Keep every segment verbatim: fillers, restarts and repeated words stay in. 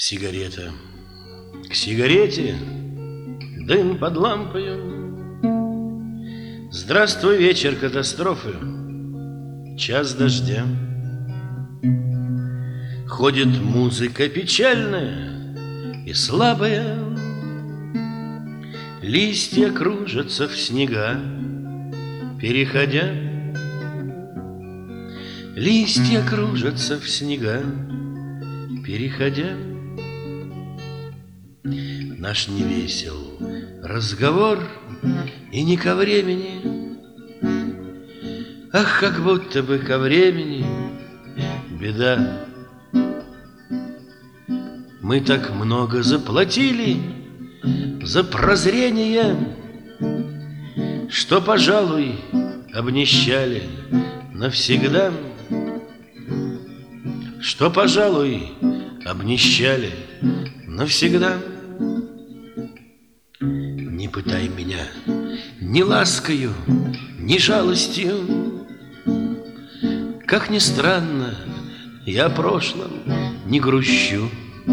Сигарета к сигарете, дым под лампою. Здравствуй, вечер катастрофы, час дождя. Ходит музыка печальная и слабая, листья кружатся в снега, переходя. Листья кружатся в снега, переходя. Наш невесел разговор и не ко времени. Ах, как будто бы ко времени беда. Мы так много заплатили за прозрение, что, пожалуй, обнищали навсегда. Что, пожалуй, обнищали навсегда. Не пытай меня ни ласкою, ни жалостью. Как ни странно, я о прошлом не грущу.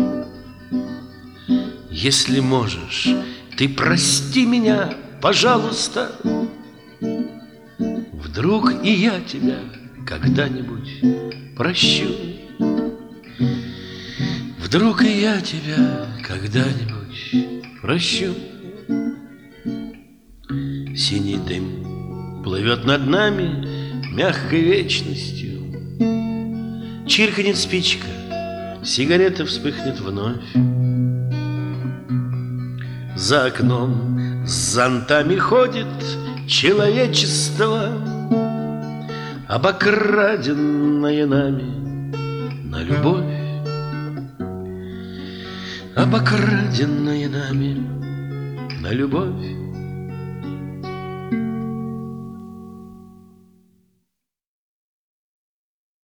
Если можешь, ты прости меня, пожалуйста. Вдруг и я тебя когда-нибудь прощу. Вдруг и я тебя когда-нибудь прощу. Синий дым плывет над нами мягкой вечностью. Чиркнет спичка, сигарета вспыхнет вновь. За окном с зонтами ходит человечество, обокраденное нами на любовь. Обокраденное нами на любовь.